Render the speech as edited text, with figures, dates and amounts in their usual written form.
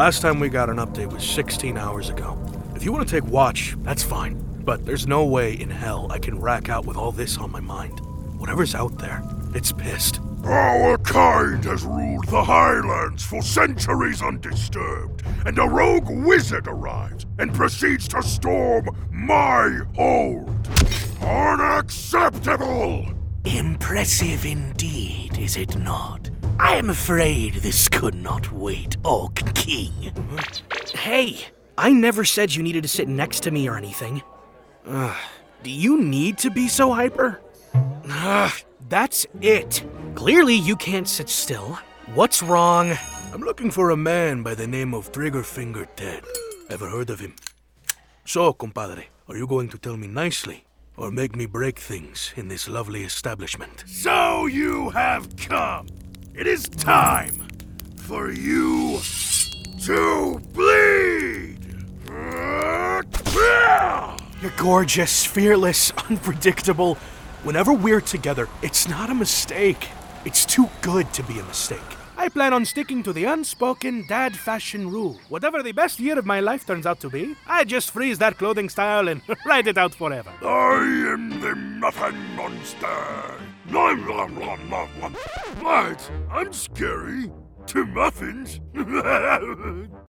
last time we got an update was 16 hours ago. If you want to take watch, that's fine. But there's no way in hell I can rack out with all this on my mind. Whatever's out there, it's pissed. Our kind has ruled the Highlands for centuries undisturbed, and a rogue wizard arrives and proceeds to storm my hold. Unacceptable! Impressive indeed, is it not? I am afraid this could not wait, Oak King. Hey, I never said you needed to sit next to me or anything. Do you need to be so hyper? That's it. Clearly you can't sit still. What's wrong? I'm looking for a man by the name of Triggerfinger Ted. Ever heard of him? So, compadre, are you going to tell me nicely, or make me break things in this lovely establishment? So you have come. It is time for you to bleed. You're gorgeous, fearless, unpredictable. Whenever we're together, it's not a mistake. It's too good to be a mistake. I plan on sticking to the unspoken dad fashion rule. Whatever the best year of my life turns out to be, I just freeze that clothing style and ride it out forever. I am the Muffin Monster. Nom, nom, nom, nom, nom. What? I'm scary to muffins?